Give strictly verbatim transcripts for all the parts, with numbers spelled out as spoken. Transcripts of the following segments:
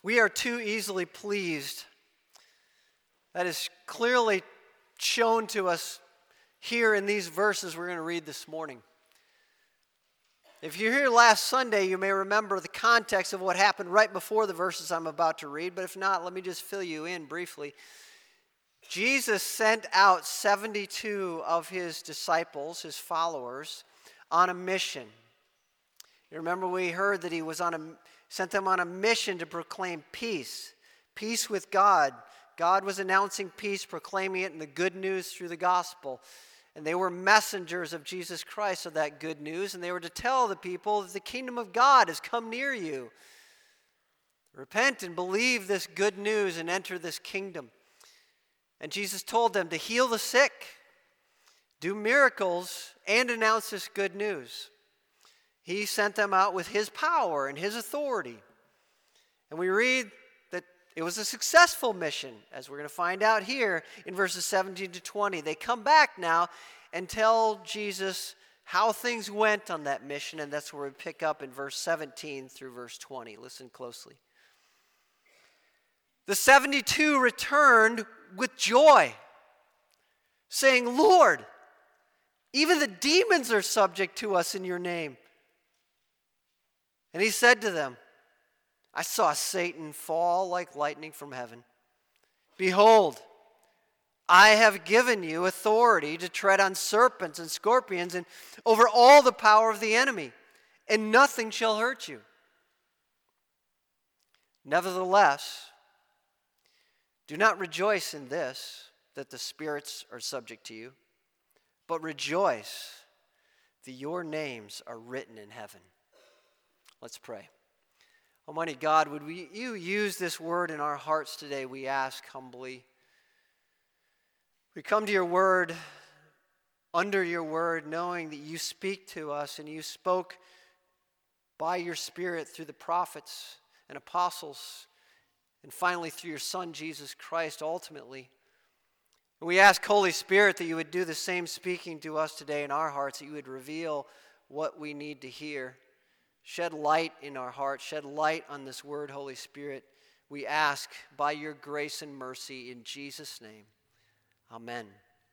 We are too easily pleased. That is clearly shown to us here in these verses we're going to read this morning. If you're here last Sunday, you may remember the context of what happened right before the verses I'm about to read, but if not, let me just fill you in briefly. Jesus sent out seventy-two of his disciples, his followers, on a mission. You remember we heard that he was on a sent them on a mission to proclaim peace, peace with God. God was announcing peace, proclaiming it in the good news through the gospel. And they were messengers of Jesus Christ of that good news, and they were to tell the people that the kingdom of God has come near you. Repent and believe this good news and enter this kingdom. And Jesus told them to heal the sick, do miracles, and announce this good news. He sent them out with his power and his authority. And we read that it was a successful mission, as we're going to find out here in verses seventeen to twenty. They come back now and tell Jesus how things went on that mission, and that's where we pick up in verse seventeen through verse twenty. Listen closely. The seventy-two returned with joy, saying, Lord, even the demons are subject to us in your name. And he said to them, I saw Satan fall like lightning from heaven. Behold, I have given you authority to tread on serpents and scorpions and over all the power of the enemy, and nothing shall hurt you. Nevertheless, do not rejoice in this, that the spirits are subject to you, but rejoice that your names are written in heaven. Let's pray. Almighty God, would we, you use this word in our hearts today, we ask humbly. We come to your word, under your word, knowing that you speak to us and you spoke by your Spirit through the prophets and apostles, and finally through your Son, Jesus Christ, ultimately. And we ask, Holy Spirit, that you would do the same speaking to us today in our hearts, that you would reveal what we need to hear. Shed light in our hearts. Shed light on this word, Holy Spirit. We ask by your grace and mercy in Jesus' name. Amen.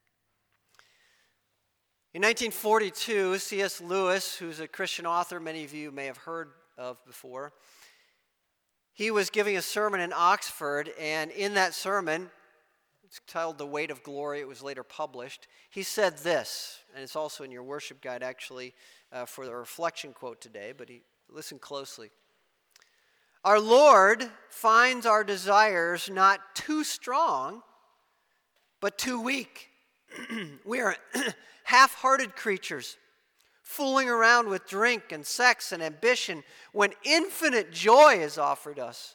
In nineteen forty-two, C S Lewis, who's a Christian author many of you may have heard of before, he was giving a sermon in Oxford, and in that sermon, it's titled The Weight of Glory, it was later published, he said this, and it's also in your worship guide actually, Uh, for the reflection quote today, but he, listen closely. Our Lord finds our desires not too strong, but too weak. We are half-hearted creatures, fooling around with drink and sex and ambition when infinite joy is offered us.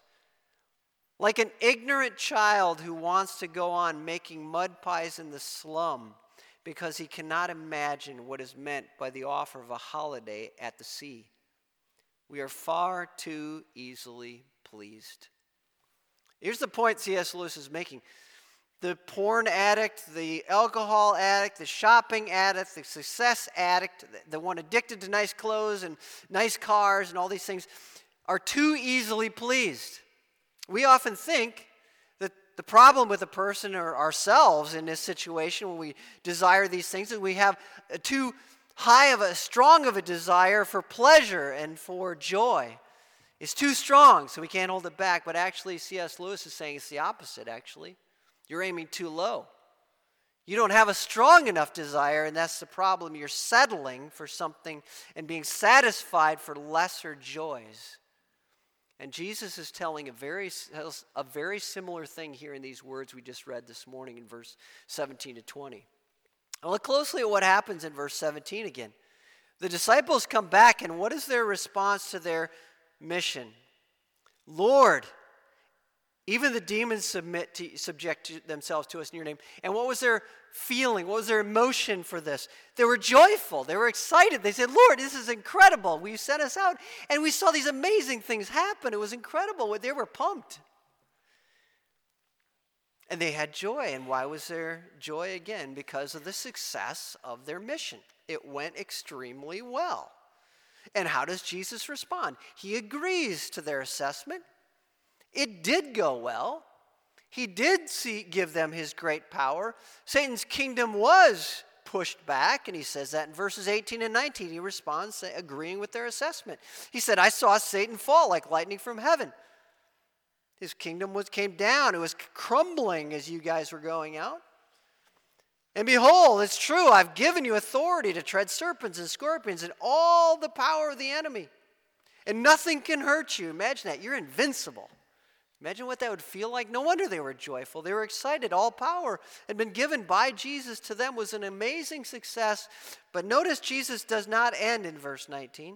Like an ignorant child who wants to go on making mud pies in the slum because he cannot imagine what is meant by the offer of a holiday at the sea. We are far too easily pleased. Here's the point C S Lewis is making. The porn addict, the alcohol addict, the shopping addict, the success addict, the one addicted to nice clothes and nice cars and all these things are too easily pleased. We often think the problem with a person or ourselves in this situation when we desire these things is we have too high of a, strong of a desire for pleasure and for joy. It's too strong, so we can't hold it back. But actually, C S Lewis is saying it's the opposite, actually. You're aiming too low. You don't have a strong enough desire, and that's the problem. You're settling for something and being satisfied for lesser joys. And Jesus is telling a very, a very similar thing here in these words we just read this morning in verse seventeen to twenty. And look closely at what happens in verse seventeen again. The disciples come back, and what is their response to their mission? Lord, even the demons submit to, subject to themselves to us in your name. And what was their feeling? What was their emotion for this? They were joyful. They were excited. They said, Lord, this is incredible. We sent us out, and we saw these amazing things happen. It was incredible. They were pumped. And they had joy. And why was there joy again? Because of the success of their mission. It went extremely well. And how does Jesus respond? He agrees to their assessment. It did go well. He did see, give them his great power. Satan's kingdom was pushed back, and he says that in verses eighteen and nineteen. He responds, agreeing with their assessment. He said, I saw Satan fall like lightning from heaven. His kingdom was came down. It was crumbling as you guys were going out. And behold, it's true, I've given you authority to tread serpents and scorpions and all the power of the enemy. And nothing can hurt you. Imagine that. You're invincible. Imagine what that would feel like. No wonder they were joyful. They were excited. All power had been given by Jesus to them. It was an amazing success. But notice Jesus does not end in verse nineteen.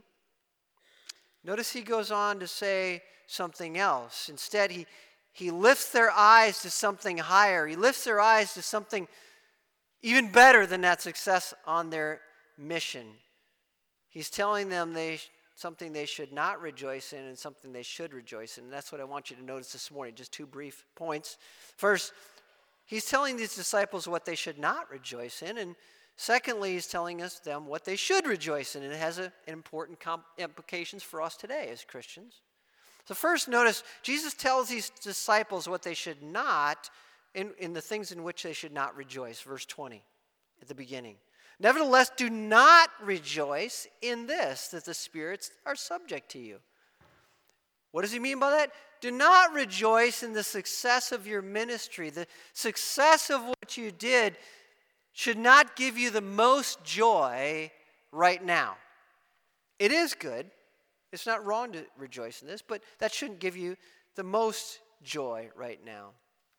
Notice he goes on to say something else. Instead, he, he lifts their eyes to something higher. He lifts their eyes to something even better than that success on their mission. He's telling them they something they should not rejoice in and something they should rejoice in. And that's what I want you to notice this morning. Just two brief points. First, he's telling these disciples what they should not rejoice in. And secondly, he's telling us them what they should rejoice in. And it has a, important comp- implications for us today as Christians. So first, notice Jesus tells these disciples what they should not, in, in the things in which they should not rejoice. Verse twenty at the beginning. Nevertheless, do not rejoice in this, that the spirits are subject to you. What does he mean by that? Do not rejoice in the success of your ministry. The success of what you did should not give you the most joy right now. It is good. It's not wrong to rejoice in this, but that shouldn't give you the most joy right now.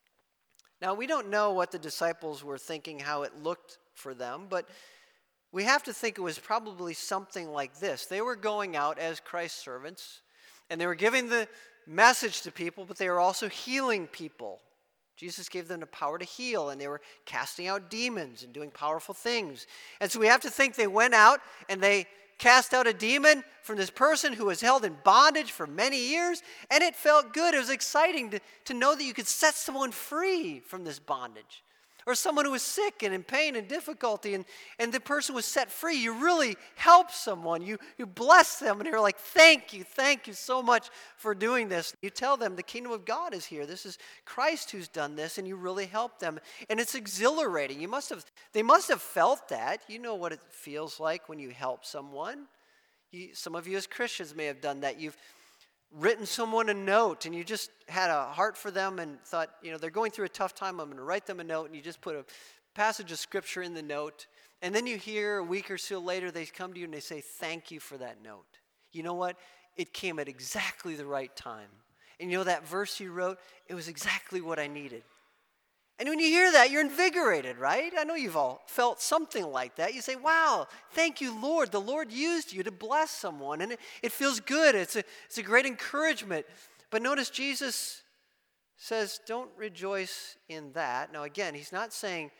Now, we don't know what the disciples were thinking, how it looked for them, but we have to think it was probably something like this. They were going out as Christ's servants, and they were giving the message to people, but they were also healing people. Jesus gave them the power to heal, and they were casting out demons and doing powerful things. And so we have to think they went out and they cast out a demon from this person who was held in bondage for many years, and it felt good. It was exciting to, to know that you could set someone free from this bondage. Or someone who was sick and in pain and difficulty, and, and the person was set free. You really help someone. You, you bless them, and you're like, thank you, thank you so much for doing this. You tell them the kingdom of God is here. This is Christ who's done this, and you really help them. And it's exhilarating. You must have, they must have felt that. You know what it feels like when you help someone. You, some of you as Christians may have done that. You've written someone a note and you just had a heart for them and thought, you know, they're going through a tough time, I'm going to write them a note, and you just put a passage of scripture in the note, and then you hear a week or so later they come to you and they say, thank you for that note. You know what? It came at exactly the right time. And you know that verse you wrote? It was exactly what I needed. And when you hear that, you're invigorated, right? I know you've all felt something like that. You say, wow, thank you, Lord. The Lord used you to bless someone. And it, it feels good. It's a, it's a great encouragement. But notice Jesus says, don't rejoice in that. Now, again, he's not saying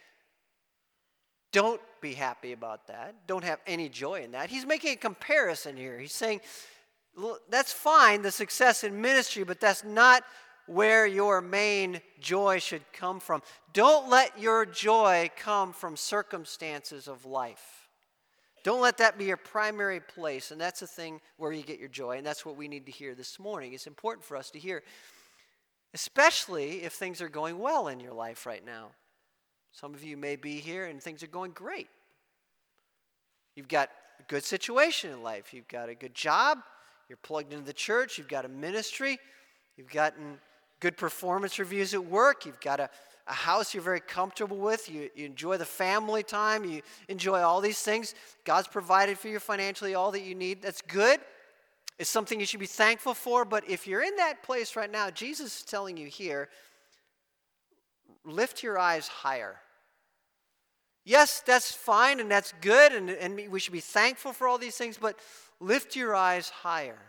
don't be happy about that. Don't have any joy in that. He's making a comparison here. He's saying, that's fine, the success in ministry, but that's not where your main joy should come from. Don't let your joy come from circumstances of life. Don't let that be your primary place, and that's the thing where you get your joy, and that's what we need to hear this morning. It's important for us to hear, especially if things are going well in your life right now. Some of you may be here and things are going great. You've got a good situation in life. You've got a good job. You're plugged into the church. You've got a ministry. You've gotten good performance reviews at work. You've got a, a house you're very comfortable with. You, you enjoy the family time. You enjoy all these things. God's provided for you financially all that you need. That's good. It's something you should be thankful for. But if you're in that place right now, Jesus is telling you here, lift your eyes higher. Yes, that's fine and that's good, and, and we should be thankful for all these things, but lift your eyes higher.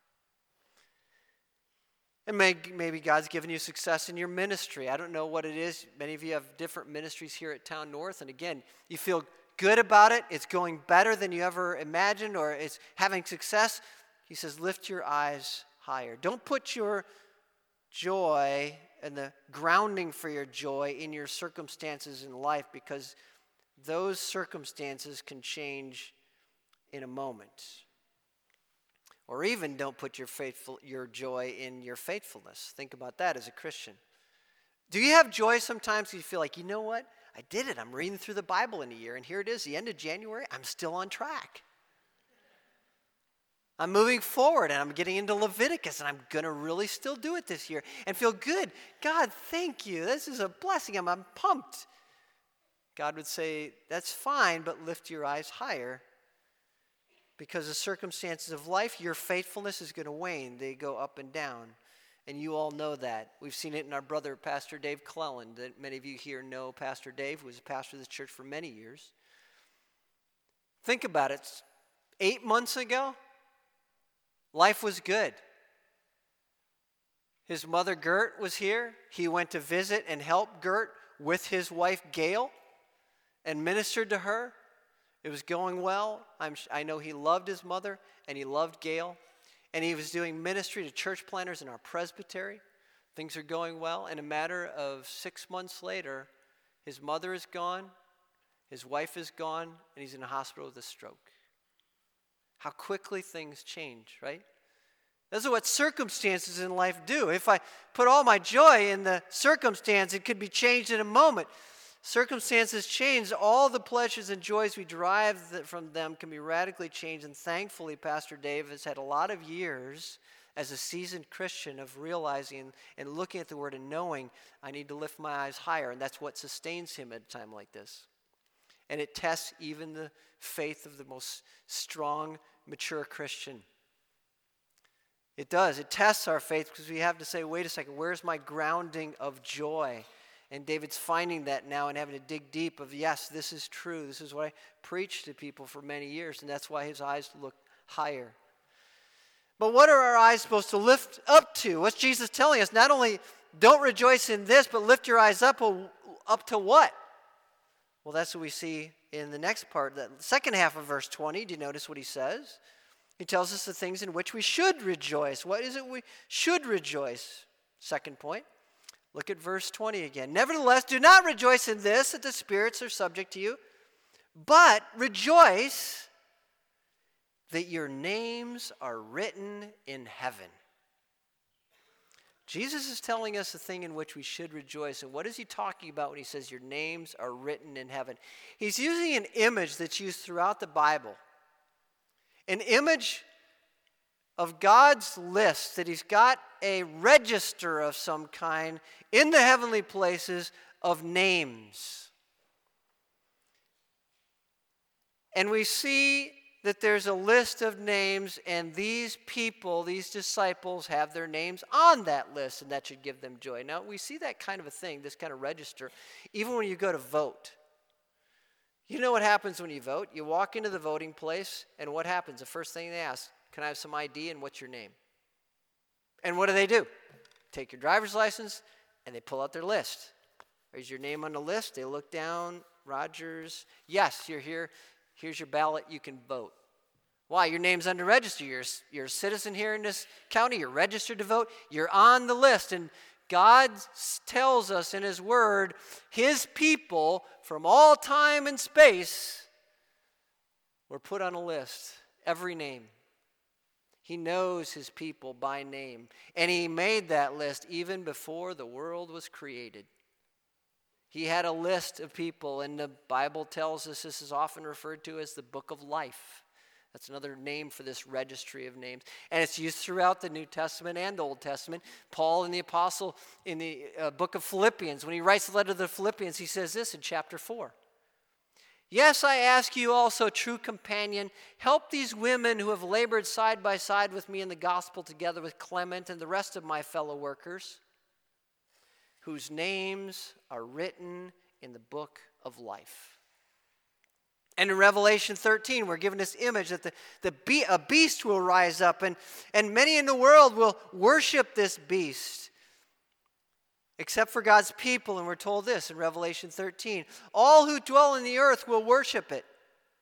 And may, maybe God's given you success in your ministry. I don't know what it is. Many of you have different ministries here at Town North. And again, you feel good about it. It's going better than you ever imagined, or it's having success. He says, lift your eyes higher. Don't put your joy and the grounding for your joy in your circumstances in life, because those circumstances can change in a moment. Or even don't put your faithful your joy in your faithfulness. Think about that as a Christian. Do you have joy sometimes you feel like, you know what? I did it. I'm reading through the Bible in a year, and here it is, the end of January. I'm still on track. I'm moving forward, and I'm getting into Leviticus, and I'm going to really still do it this year and feel good. God, thank you. This is a blessing. I'm, I'm pumped. God would say, that's fine, but lift your eyes higher. Because the circumstances of life, your faithfulness is going to wane. They go up and down. And you all know that. We've seen it in our brother, Pastor Dave Cleland, that many of you here know Pastor Dave, who was a pastor of this church for many years. Think about it. Eight months ago, life was good. His mother, Gert, was here. He went to visit and help Gert with his wife, Gail, and ministered to her. It was going well. I'm, I know he loved his mother, and he loved Gail. And he was doing ministry to church planters in our presbytery. Things are going well. And a matter of six months later, his mother is gone, his wife is gone, and he's in a hospital with a stroke. How quickly things change, right? Those are what circumstances in life do. If I put all my joy in the circumstance, it could be changed in a moment. Circumstances change. All the pleasures and joys we derive from them can be radically changed. And thankfully, Pastor Dave has had a lot of years as a seasoned Christian of realizing and looking at the Word and knowing I need to lift my eyes higher. And that's what sustains him at a time like this. And it tests even the faith of the most strong, mature Christian. It does. It tests our faith because we have to say, wait a second, where's my grounding of joy? And David's finding that now and having to dig deep of, yes, this is true. This is what I preached to people for many years, and that's why his eyes look higher. But what are our eyes supposed to lift up to? What's Jesus telling us? Not only don't rejoice in this, but lift your eyes up, up to what? Well, that's what we see in the next part, the second half of verse twenty. Do you notice what he says? He tells us the things in which we should rejoice. What is it we should rejoice? Second point. Look at verse twenty again. Nevertheless, do not rejoice in this, that the spirits are subject to you, but rejoice that your names are written in heaven. Jesus is telling us the thing in which we should rejoice. And what is he talking about when he says your names are written in heaven? He's using an image that's used throughout the Bible. An image of God's list, that he's got a register of some kind in the heavenly places of names. And we see that there's a list of names, and these people, these disciples, have their names on that list, and that should give them joy. Now, we see that kind of a thing, this kind of register, even when you go to vote. You know what happens when you vote? You walk into the voting place, and what happens? The first thing they ask, can I have some I D and what's your name? And what do they do? Take your driver's license and they pull out their list. Is your name on the list? They look down, Rogers. Yes, you're here. Here's your ballot. You can vote. Why? Your name's under register. You're, you're a citizen here in this county. You're registered to vote. You're on the list. And God tells us in his word, his people from all time and space were put on a list. Every name. He knows his people by name. And he made that list even before the world was created. He had a list of people, and the Bible tells us this is often referred to as the book of life. That's another name for this registry of names. And it's used throughout the New Testament and the Old Testament. Paul and the apostle in the uh, book of Philippians, when he writes the letter to the Philippians, he says this in chapter four. Yes, I ask you also, true companion, help these women who have labored side by side with me in the gospel together with Clement and the rest of my fellow workers, whose names are written in the book of life. And in Revelation thirteen, we're given this image that the, the be- a beast will rise up, and, and many in the world will worship this beast, except for God's people. And we're told this in Revelation thirteen, all who dwell in the earth will worship it.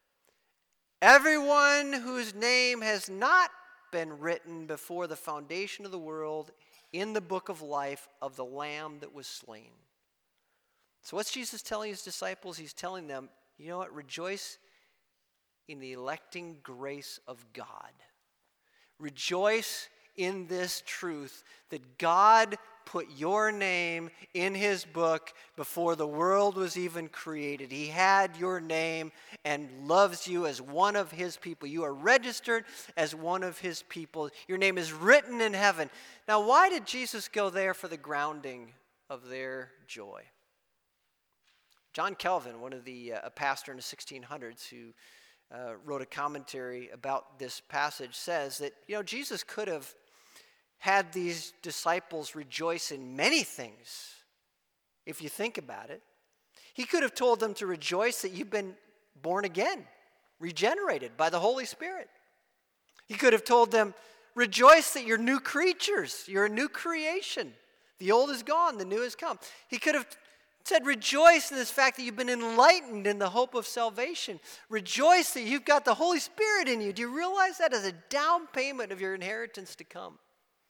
Everyone whose name has not been written before the foundation of the world in the book of life of the Lamb that was slain. So what's Jesus telling his disciples? He's telling them, you know what? Rejoice in the electing grace of God. Rejoice in this truth that God put your name in his book before the world was even created. He had your name and loves you as one of his people. You are registered as one of his people. Your name is written in heaven. Now, why did Jesus go there for the grounding of their joy? John Calvin, one of the uh, a pastor in the sixteen hundreds who uh, wrote a commentary about this passage, says that, you know, Jesus could have had these disciples rejoice in many things, if you think about it. He could have told them to rejoice that you've been born again, regenerated by the Holy Spirit. He could have told them, rejoice that you're new creatures, you're a new creation. The old is gone, the new has come. He could have said, rejoice in this fact that you've been enlightened in the hope of salvation. Rejoice that you've got the Holy Spirit in you. Do you realize that as a down payment of your inheritance to come?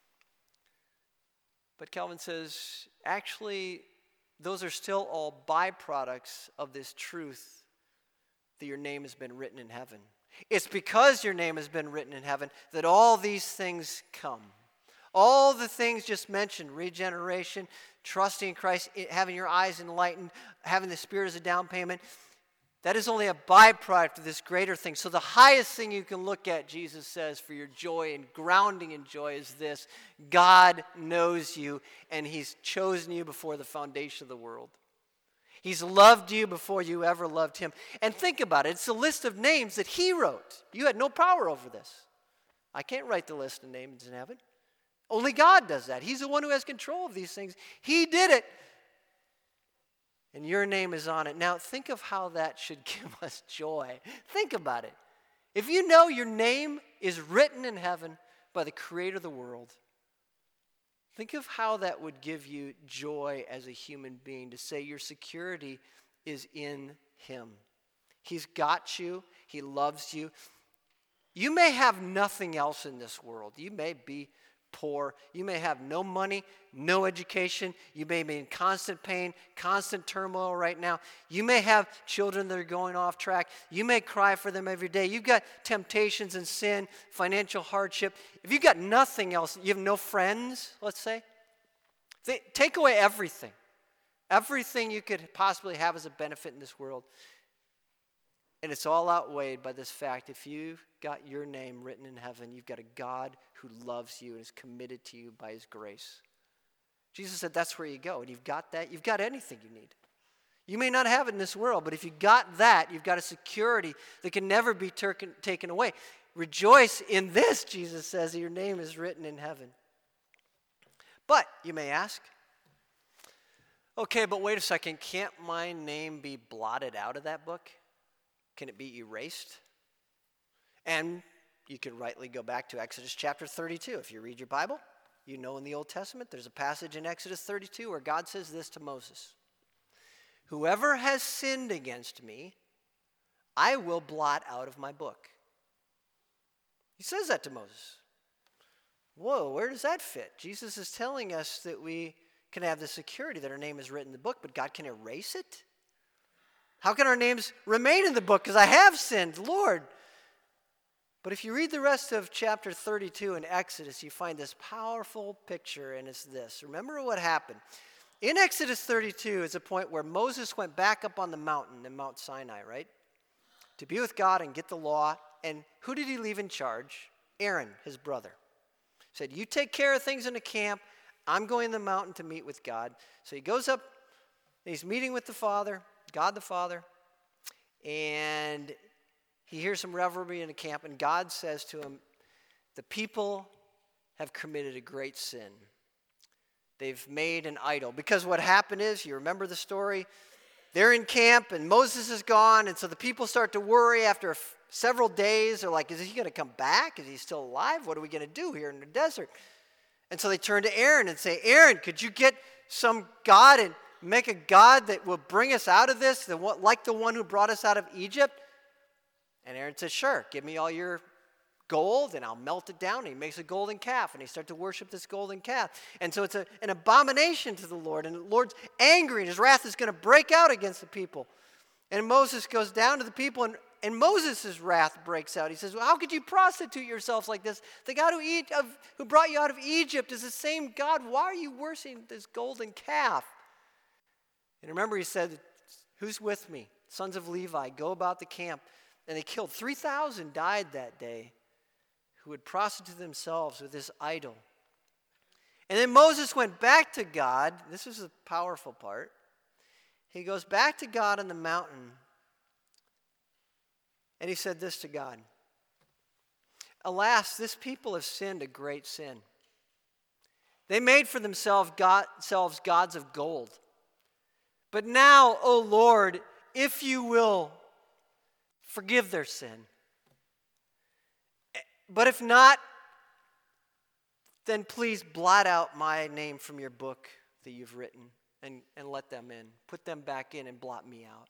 But Calvin says, actually, those are still all byproducts of this truth that your name has been written in heaven. It's because your name has been written in heaven that all these things come. All the things just mentioned, regeneration, trusting in Christ, having your eyes enlightened, having the Spirit as a down payment, that is only a byproduct of this greater thing. So the highest thing you can look at, Jesus says, for your joy and grounding in joy is this: God knows you, and he's chosen you before the foundation of the world. He's loved you before you ever loved him. And think about it. It's a list of names that he wrote. You had no power over this. I can't write the list of names in heaven. Only God does that. He's the one who has control of these things. He did it. And your name is on it. Now, think of how that should give us joy. Think about it. If you know your name is written in heaven by the creator of the world, think of how that would give you joy as a human being to say your security is in him. He's got you. He loves you. You may have nothing else in this world. You may be poor. You may have no money, no education. You may be in constant pain, constant turmoil right now. You may have children that are going off track. You may cry for them every day. You've got temptations and sin, financial hardship. If you've got nothing else, you have no friends, let's say, th- take away everything. Everything you could possibly have as a benefit in this world. And it's all outweighed by this fact: if you've got your name written in heaven, you've got a God who loves you and is committed to you by his grace. Jesus said that's where you go. And you've got that, you've got anything you need. You may not have it in this world, but if you got that, you've got a security that can never be ter- taken away. Rejoice in this, Jesus says, that your name is written in heaven. But, you may ask, okay, but wait a second, can't my name be blotted out of that book? Can it be erased? And you can rightly go back to Exodus chapter thirty-two. If you read your Bible, you know in the Old Testament there's a passage in Exodus thirty-two where God says this to Moses: whoever has sinned against me, I will blot out of my book. He says that to Moses. Whoa, where does that fit? Jesus is telling us that we can have the security that our name is written in the book, but God can erase it? How can our names remain in the book? Because I have sinned, Lord. But if you read the rest of chapter thirty-two in Exodus, you find this powerful picture, and it's this. Remember what happened. In Exodus thirty-two is a point where Moses went back up on the mountain in Mount Sinai, right? To be with God and get the law. And who did he leave in charge? Aaron, his brother. He said, you take care of things in the camp. I'm going to the mountain to meet with God. So he goes up, and he's meeting with the Father, God the Father, and he hears some revelry in the camp, and God says to him, the people have committed a great sin. They've made an idol. Because what happened is, you remember the story, they're in camp, and Moses is gone, and so the people start to worry after f- several days. They're like, is he going to come back? Is he still alive? What are we going to do here in the desert? And so they turn to Aaron and say, Aaron, could you get some God and make a God that will bring us out of this, the one, like the one who brought us out of Egypt? And Aaron says, sure, give me all your gold and I'll melt it down. And he makes a golden calf, and they start to worship this golden calf. And so it's a, an abomination to the Lord, and the Lord's angry, and his wrath is going to break out against the people. And Moses goes down to the people, and, And Moses' wrath breaks out. He says, well, how could you prostitute yourselves like this? The God who, eat of, who brought you out of Egypt is the same God. Why are you worshiping this golden calf? And remember, he said, who's with me? Sons of Levi, go about the camp. And they killed three thousand, died that day, who would prostitute themselves with this idol. And then Moses went back to God. This is the powerful part. He goes back to God on the mountain. And he said this to God. Alas, this people have sinned a great sin. They made for themselves, God, themselves gods of gold. But now, O Lord, if you will, forgive their sin. But if not, then please blot out my name from your book that you've written and, and let them in. Put them back in and blot me out.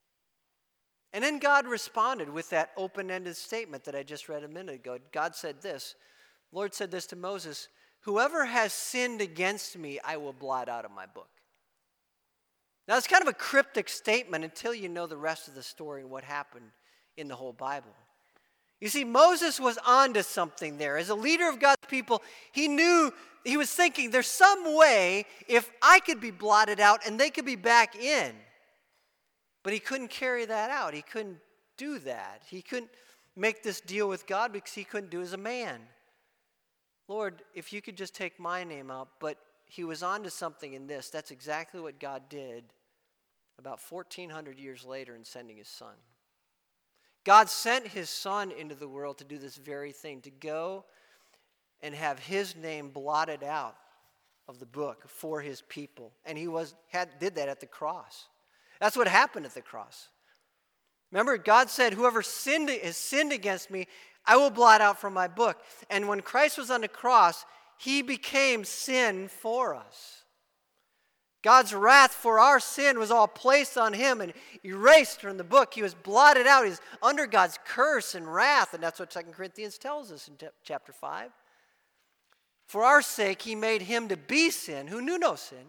And then God responded with that open-ended statement that I just read a minute ago. God said this. The Lord said this to Moses, whoever has sinned against me, I will blot out of my book. Now, it's kind of a cryptic statement until you know the rest of the story and what happened in the whole Bible. You see, Moses was onto something there. As a leader of God's people, he knew, he was thinking, there's some way if I could be blotted out and they could be back in. But he couldn't carry that out. He couldn't do that. He couldn't make this deal with God because he couldn't do as a man. Lord, if you could just take my name out. But he was onto something in this. That's exactly what God did about fourteen hundred years later in sending his son. God sent his son into the world to do this very thing, to go and have his name blotted out of the book for his people. And he was had did that at the cross. That's what happened at the cross. Remember, God said, whoever sinned, has sinned against me, I will blot out from my book. And when Christ was on the cross, he became sin for us. God's wrath for our sin was all placed on him and erased from the book. He was blotted out. He's under God's curse and wrath. And that's what Second Corinthians tells us in chapter five. For our sake, he made him to be sin, who knew no sin,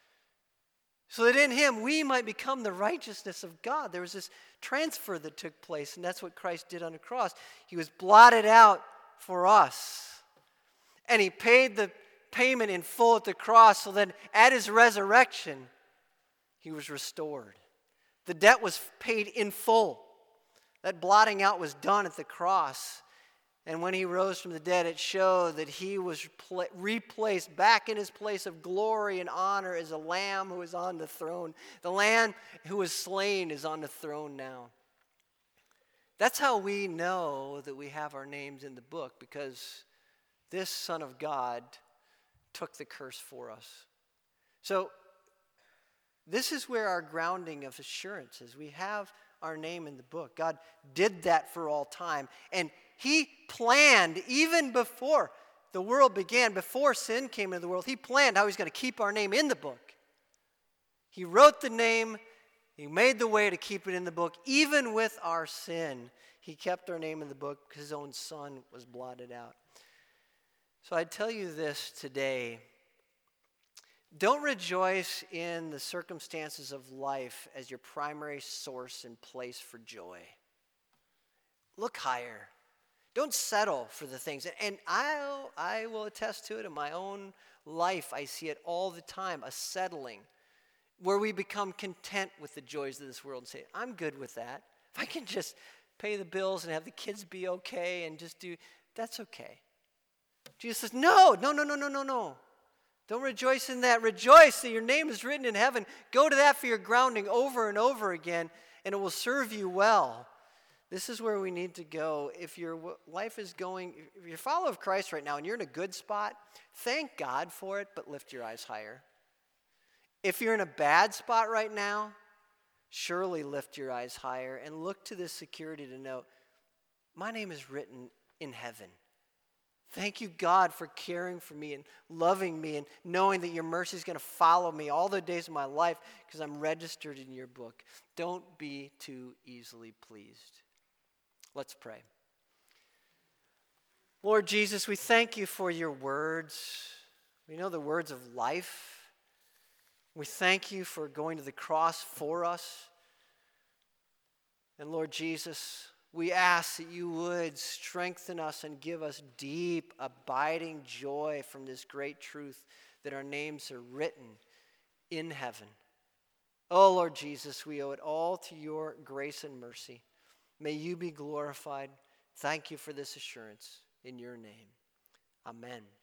so that in him we might become the righteousness of God. There was this transfer that took place, and that's what Christ did on the cross. He was blotted out for us. And he paid the payment in full at the cross, so that at his resurrection, he was restored. The debt was paid in full. That blotting out was done at the cross. And when he rose from the dead, it showed that he was pl- replaced back in his place of glory and honor as a lamb who is on the throne. The lamb who was slain is on the throne now. That's how we know that we have our names in the book, because this Son of God took the curse for us. So this is where our grounding of assurance is. We have our name in the book. God did that for all time. And he planned, even before the world began, before sin came into the world, he planned how he's going to keep our name in the book. He wrote the name. He made the way to keep it in the book. Even with our sin, he kept our name in the book because his own son was blotted out. So I tell you this today. Don't rejoice in the circumstances of life as your primary source and place for joy. Look higher. Don't settle for the things. And I'll, I will attest to it in my own life. I see it all the time, a settling, where we become content with the joys of this world and say, I'm good with that. If I can just pay the bills and have the kids be okay and just do, that's okay. Jesus says, no, no, no, no, no, no, no. Don't rejoice in that. Rejoice that your name is written in heaven. Go to that for your grounding over and over again, and it will serve you well. This is where we need to go. If your life is going, if you're a follower of Christ right now and you're in a good spot, thank God for it, but lift your eyes higher. If you're in a bad spot right now, surely lift your eyes higher and look to this security to know, my name is written in heaven. Thank you, God, for caring for me and loving me and knowing that your mercy is going to follow me all the days of my life because I'm registered in your book. Don't be too easily pleased. Let's pray. Lord Jesus, we thank you for your words. We know the words of life. We thank you for going to the cross for us. And Lord Jesus, we ask that you would strengthen us and give us deep, abiding joy from this great truth that our names are written in heaven. Oh, Lord Jesus, we owe it all to your grace and mercy. May you be glorified. Thank you for this assurance in your name. Amen.